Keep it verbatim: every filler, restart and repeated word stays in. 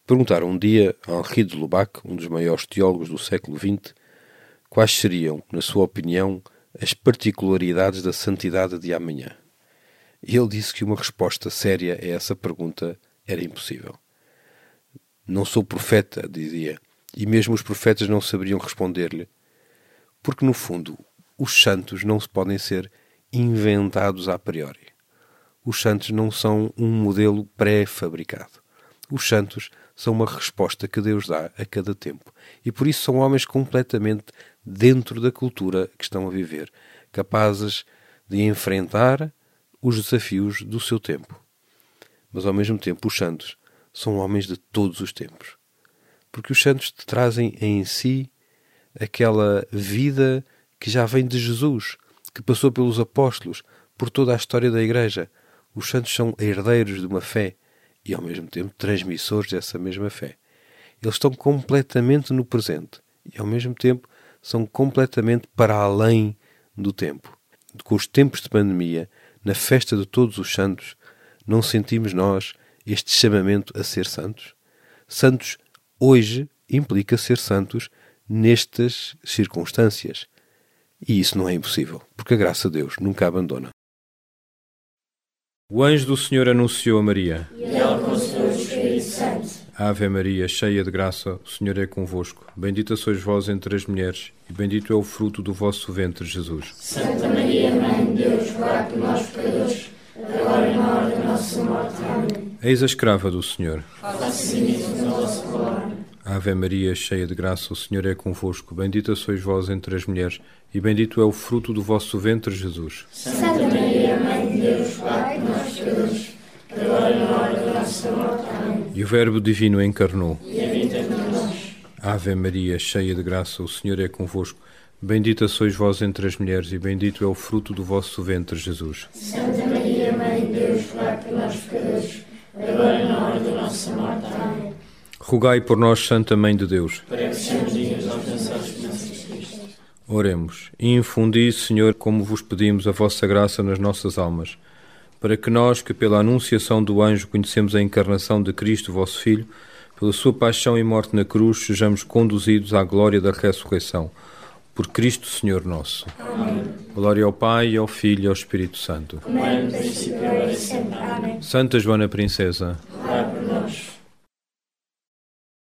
Perguntaram um dia a Henri de Lubac, um dos maiores teólogos do século vinte, quais seriam, na sua opinião, as particularidades da santidade de amanhã. E ele disse que uma resposta séria a essa pergunta era impossível. Não sou profeta, dizia, e mesmo os profetas não saberiam responder-lhe, porque, no fundo, os santos não se podem ser inventados a priori. Os santos não são um modelo pré-fabricado. Os santos são uma resposta que Deus dá a cada tempo. E por isso são homens completamente dentro da cultura que estão a viver, capazes de enfrentar os desafios do seu tempo. Mas ao mesmo tempo os santos são homens de todos os tempos. Porque os santos trazem em si aquela vida que já vem de Jesus, que passou pelos apóstolos, por toda a história da Igreja. Os santos são herdeiros de uma fé e, ao mesmo tempo, transmissores dessa mesma fé. Eles estão completamente no presente e, ao mesmo tempo, são completamente para além do tempo. Com os tempos de pandemia, na festa de todos os santos, não sentimos nós este chamamento a ser santos? Santos hoje implica ser santos nestas circunstâncias. E isso não é impossível, porque a graça de Deus nunca abandona. O anjo do Senhor anunciou a Maria. E ela concebeu o Espírito Santo. Ave Maria, cheia de graça, o Senhor é convosco. Bendita sois vós entre as mulheres, e bendito é o fruto do vosso ventre, Jesus. Santa Maria, Mãe de Deus, rogai por nós pecadores, agora e na hora da nossa morte. Amém. Eis a escrava do Senhor. Faça-se nisso na vossa palavra. Ave Maria, cheia de graça, o Senhor é convosco. Bendita sois vós entre as mulheres, e bendito é o fruto do vosso ventre, Jesus. Santa Maria, Mãe de Deus, rogai por nós pecadores, agora e na hora da nossa morte. Amém. E o Verbo Divino encarnou. E habita entre nós. Ave Maria, cheia de graça, o Senhor é convosco. Bendita sois vós entre as mulheres, e bendito é o fruto do vosso ventre, Jesus. Santa Maria, Mãe de Deus, rogai por nós pecadores, agora e na hora da nossa morte. Amém. Rogai por nós, Santa Mãe de Deus. Para que sejamos dignos de alcançar as promessas de Cristo. Oremos. E infundi, Senhor, como vos pedimos, a vossa graça nas nossas almas, para que nós, que pela anunciação do anjo conhecemos a encarnação de Cristo, vosso Filho, pela sua paixão e morte na cruz, sejamos conduzidos à glória da ressurreição. Por Cristo, Senhor nosso. Amém. Glória ao Pai, ao Filho e ao Espírito Santo. Como era no princípio, agora e sempre. Amém. Santa Joana Princesa,